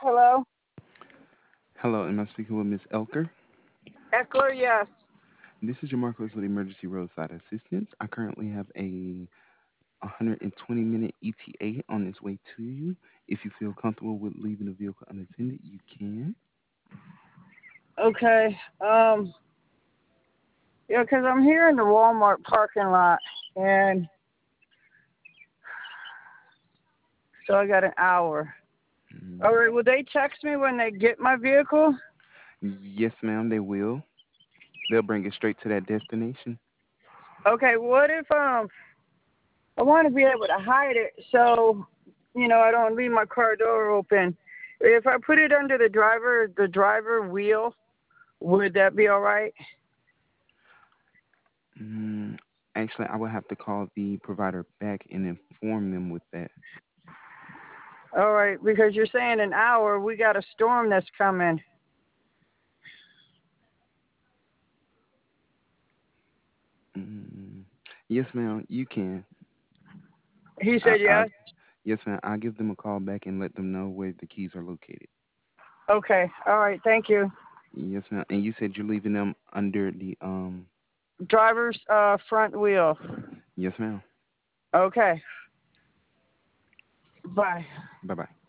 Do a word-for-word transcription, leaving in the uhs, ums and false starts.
Hello? Hello, am I speaking with Miss Elker? Eckler, yes. This is your Marcos with Emergency Roadside Assistance. I currently have a one hundred twenty minute E T A on its way to you. If you feel comfortable with leaving the vehicle unattended, you can. Okay. Um, yeah, 'cause I'm here in the Walmart parking lot, and so I got an hour. Mm. All right, will they text me when they get my vehicle? Yes, ma'am, they will. They'll bring it straight to that destination. Okay, what if um I want to be able to hide it so, you know, I don't leave my car door open. If I put it under the driver, the driver wheel, would that be all right? Mm, actually, I will have to call the provider back and inform them with that. All right, because you're saying an hour, we got a storm that's coming. Mm, yes, ma'am, you can. He I, said I, yes. yes, ma'am, I'll give them a call back and let them know where the keys are located. Okay, all right, thank you. Yes, ma'am. And you said you're leaving them under the um. Driver's uh, front wheel. Yes, ma'am. Okay, bye. Bye bye.